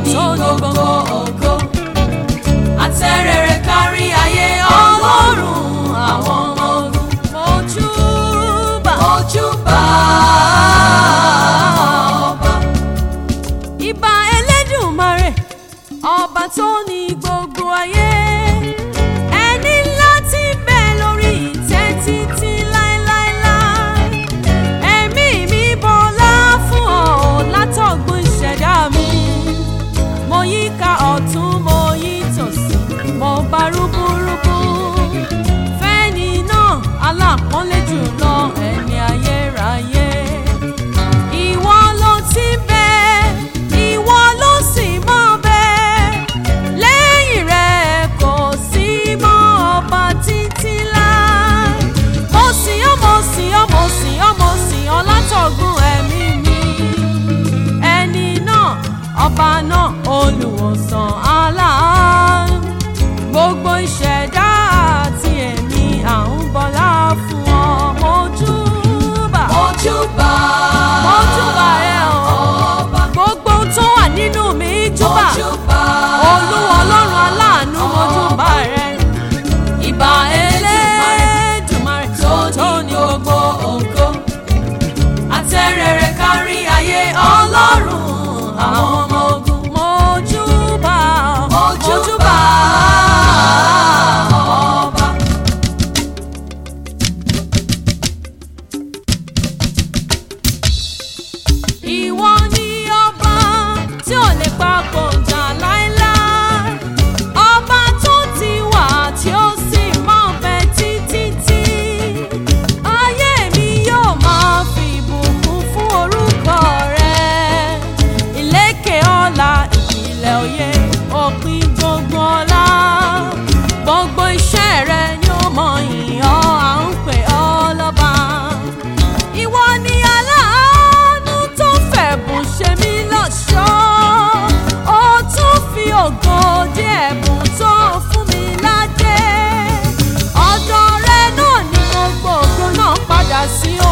ní gbogbo ògo. Àtẹ̀rẹ̀rẹ̀ kárí ayé Ọlọ́run àwọn ọmọ ogun. Mojúbà mojúbà ọba. Ìbà Elédùmarè ọba tó ní gbogbo ayé. Ẹni ńlá tí ń bẹ lórí ìtẹ́ títí láéláéláé. Ẹ̀mí mi bọlá fún ọ látọ̀gbun ìṣẹ̀dá mi. Mo yíká ọ̀tún mo yí tòsì mo bá rúbúrúbú. Fẹ́ni náà alápọ́nlé jùlọ ẹni ayérayé. Ìwọ ló ti ń bẹ, ìwọ ló sì máa bẹ. Lẹ́yìn rẹ̀ kò sí mọ́ ọba títí láé. Mo sìn ọ́, mo sìn ọ́, mo sìn ọ́, mo sìn ọ́ látọ̀gbun ẹ̀mí mi. Ẹni náà ọba náà olùwòsàn aláàánú. Gbogbo ìṣẹ̀dá àti ẹ̀mí à ń bọlá fún ọ. Mojúbà mojúbà mojúbà ẹ ọba. Gbogbo ohun tó wà nínú mi júbà. Olúwa Ọlọ́run aláàánú mojúbà rẹ. Ìbà Elédùmarè tó ní gbogbo ògo. Àtẹ̀rẹ̀rẹ̀ kárí ayé Ọlọ́run àwọn ọmọ ogun. Mojúbà mojúbà ọba. Ìwọ ni ọba tí ò lè papòdà láéláé. Ọba tó ti wà tí ó sì máa bẹ títí. Ayé mi yóò máa fi ìbùkún fún orúkọ rẹ. Ìlékè ọlá ìpìlẹ̀ òye òpin gbogbo ọlá. Gbogbo iṣẹ́ rẹ ni ó mọ ìyìn ọ́, à ń pè ọ́ lọ́ba. Ìwọ ni aláàánú tó fẹ̀bùn ṣe mí lọ́ṣọ̀ọ́. Ó tún fi ògo dé ẹ̀bùn tó fún mi ládé. Ọ̀dọ̀ rẹ náà ni gbogbo ògo náà padà sí o.